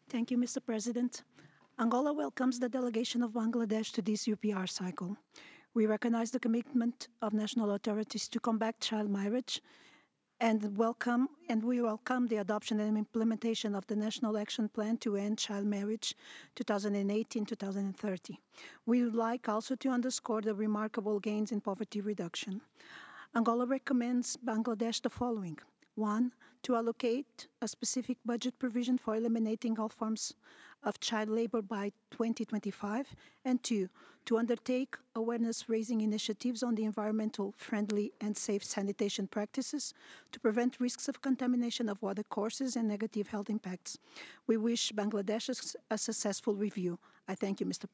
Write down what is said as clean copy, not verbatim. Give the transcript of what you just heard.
Thank you, Mr. President. Angola welcomes the delegation of Bangladesh to this UPR cycle. We recognize the commitment of national authorities to combat child marriage and we welcome the adoption and implementation of the National Action Plan to End Child Marriage 2018-2030. We would like also to underscore the remarkable gains in poverty reduction. Angola recommends Bangladesh the following. One, to allocate a specific budget provision for eliminating all forms of child labor by 2025. And two, to undertake awareness-raising initiatives on the environmental friendly and safe sanitation practices to prevent risks of contamination of water courses and negative health impacts. We wish Bangladesh a successful review. I thank you, Mr.